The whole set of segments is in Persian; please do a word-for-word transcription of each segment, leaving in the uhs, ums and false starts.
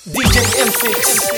دی جی ام سیکس.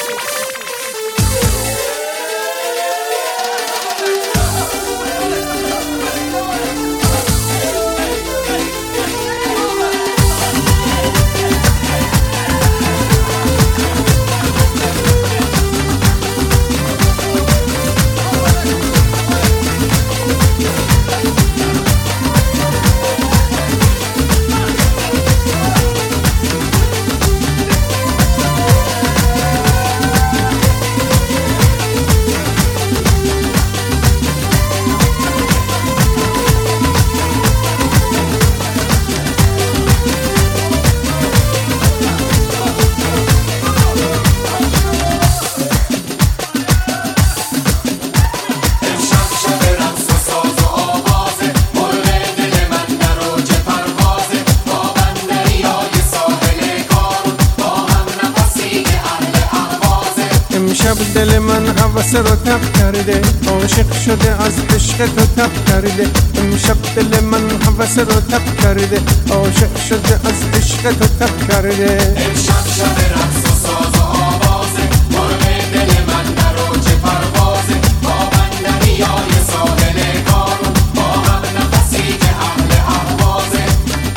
امشب دل من هوس رو تب کرده، عاشق شده از عشق تو تب کرده. امشب دل من هوس رو تب کرده، عاشق شده از عشق تو تب کرده. امشب شب رقص و ساز و آوازه، مرغ دل من در اوج پروازه. با بندریای ساحل کارون، با هم نفسی که اهل اهوازه.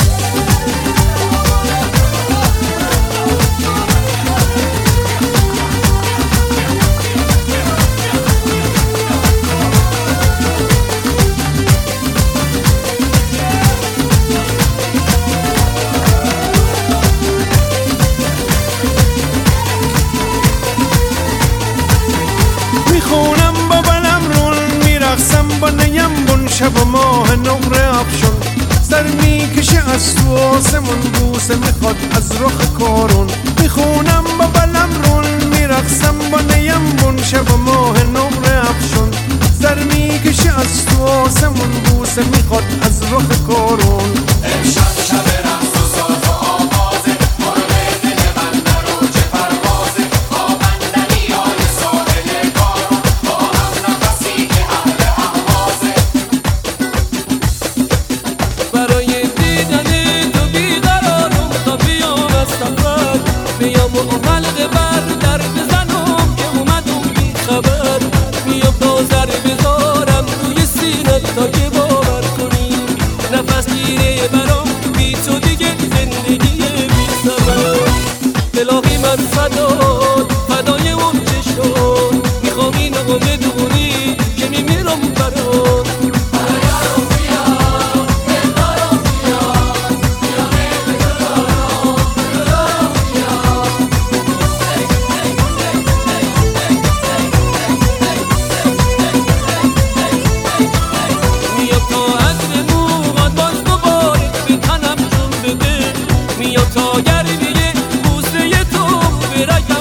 میخونم با بلم رون، میرقصم با نیم بون. شب و ماه نقره افشون، سر میکشه از تو آسمون. بوسه میخواد از رخ کارون. میخونم با بلم رون، میرقصم با نیم بون. شب و ماه نقره افشون، سر میکشه از تو آسمون. بوسه میخواد از رخ کارون. امشب شب رقص و ساز و آوازه، مرغ دل من در اوج پروازه. با بندریای ساحل کارون، با هم نفسی که اهل اهوازه. برای دیدن تو بیقرارم، تا بیام از سفر. بیام و حلقه بر در بزنم که اومدم بی خبر. بیام تا سر بذارم روی سینت تا که باور کنی. نفس گیره برام بی تو دیگه زندگی بی سبب. الهی من فدات فدای اون چشم، میخوام اینو بدونی که میمیرم برات. میاد تا عطر موهات باز دوباره به تنم جون بده. میاد تا گرمیه بوسه تو به رگم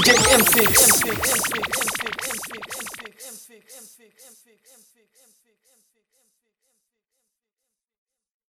دی جی ام سیکس.